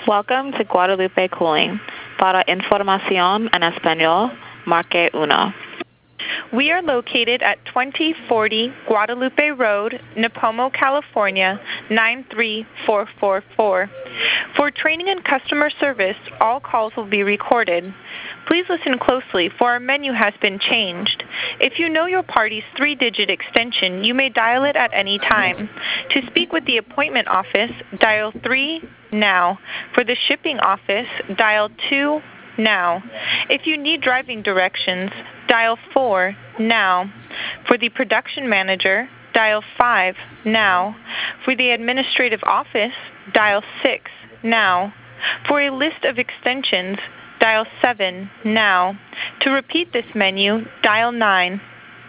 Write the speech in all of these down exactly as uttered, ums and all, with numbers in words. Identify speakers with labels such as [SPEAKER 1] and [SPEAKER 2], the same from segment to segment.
[SPEAKER 1] Welcome to Guadalupe Cooling. Para información en español, marque uno.
[SPEAKER 2] We are located at twenty forty Guadalupe Road, Nipomo, California, nine three four four four. For training and customer service, all calls will be recorded. Please listen closely, for our menu has been changed. If you know your party's three-digit extension, you may dial it at any time. To speak with the appointment office, dial three now. For the shipping office, dial two now. If you need driving directions, dial four now. For the production manager, dial five now. For the administrative office, dial six now. For a list of extensions, dial seven now. To repeat this menu, dial nine.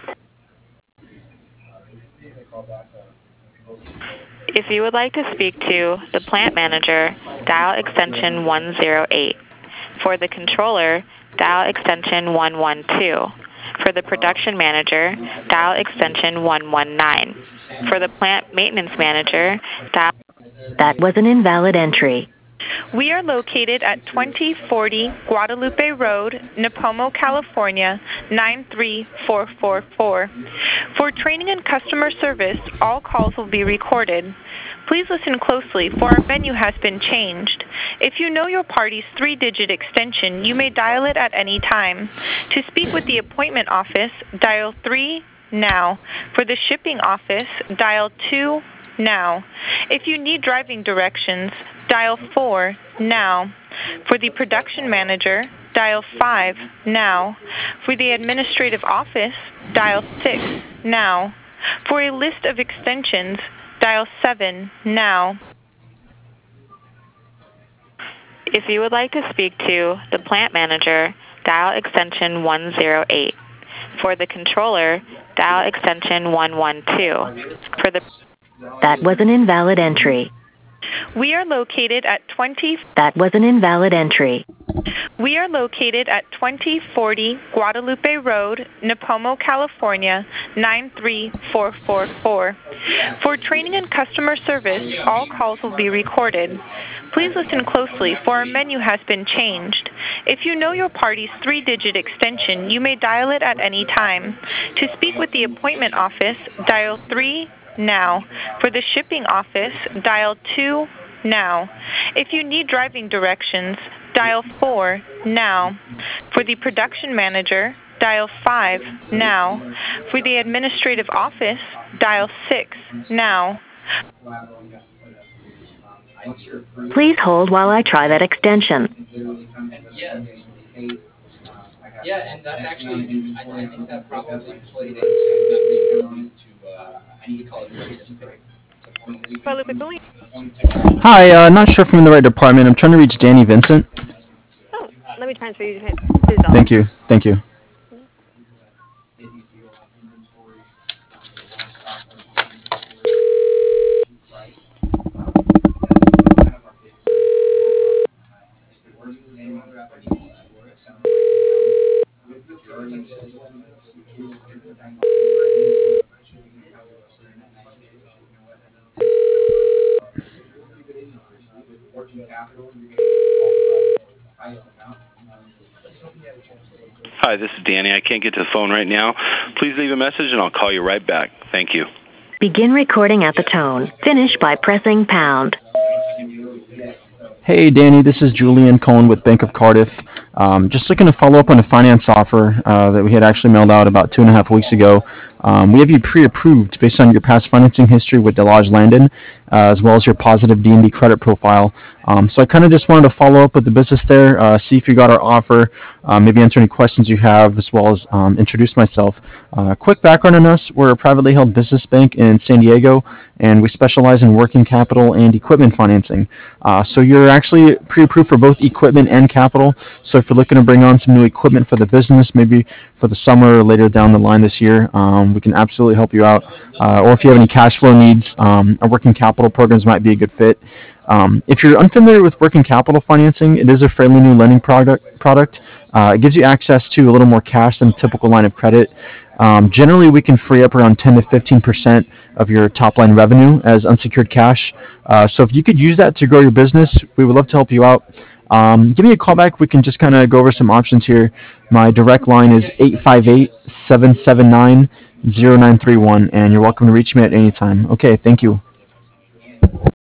[SPEAKER 1] If you would like to speak to the plant manager, dial extension one zero eight. For the controller, dial extension one one two. For the production manager, dial extension one one nine. For the plant maintenance manager, dial...
[SPEAKER 3] That was an invalid entry.
[SPEAKER 2] We are located at twenty forty Guadalupe Road, Nipomo, California, nine three four four four. For training and customer service, all calls will be recorded. Please listen closely, for our menu has been changed. If you know your party's three-digit extension, you may dial it at any time. To speak with the appointment office, dial three now. For the shipping office, dial two now. If you need driving directions, dial four now. For the production manager, dial five now. For the administrative office, dial six now. For a list of extensions, dial seven now.
[SPEAKER 1] If you would like to speak to the plant manager, dial extension one zero eight. For the controller, dial extension one one two. For the...
[SPEAKER 3] That was an invalid entry.
[SPEAKER 2] We are located at twenty...
[SPEAKER 3] That was an invalid entry.
[SPEAKER 2] We are located at twenty forty Guadalupe Road, Nipomo, California, nine three four four four. For training and customer service, all calls will be recorded. Please listen closely, for our menu has been changed. If you know your party's three-digit extension, you may dial it at any time. To speak with the appointment office, dial three now. For the shipping office, dial two now. If you need driving directions, dial four now. For the production manager, dial five now. For the administrative office, dial six now.
[SPEAKER 3] Please hold while I try that extension.
[SPEAKER 4] Yes. Yeah, and that's actually, I, I think that probably played into, uh, we call it participate.
[SPEAKER 5] Hi, uh, not sure if I'm in the right department. I'm trying to reach Danny Vincent.
[SPEAKER 6] Oh, let me transfer you to his office.
[SPEAKER 5] Thank you. Thank you.
[SPEAKER 7] Hi, this is Danny. I can't get to the phone right now. Please leave a message and I'll call you right back. Thank you.
[SPEAKER 3] Begin recording at the tone. Finish by pressing pound.
[SPEAKER 5] Hey, Danny, this is Julian Cohen with Bank of Cardiff. Um, just looking to follow up on a finance offer uh, that we had actually mailed out about two and a half weeks ago. Um, we have you pre-approved based on your past financing history with Delage Landon, uh, as well as your positive D and D credit profile. Um, so I kind of just wanted to follow up with the business there, uh, see if you got our offer, uh, maybe answer any questions you have, as well as um, introduce myself. Uh, quick background on us: we're a privately held business bank in San Diego, and we specialize in working capital and equipment financing. Uh, so you're actually pre-approved for both equipment and capital. So if if you're looking to bring on some new equipment for the business, maybe for the summer or later down the line this year, um, we can absolutely help you out. Uh, or if you have any cash flow needs, um, our working capital programs might be a good fit. Um, if you're unfamiliar with working capital financing, it is a fairly new lending product. Product. Uh, it gives you access to a little more cash than a typical line of credit. Um, generally, we can free up around ten to fifteen percent of your top line revenue as unsecured cash. Uh, so if you could use that to grow your business, we would love to help you out. Um, give me a call back. We can just kind of go over some options here. My direct line is eight five eight, seven seven nine, zero nine three one, and you're welcome to reach me at any time. Okay, thank you.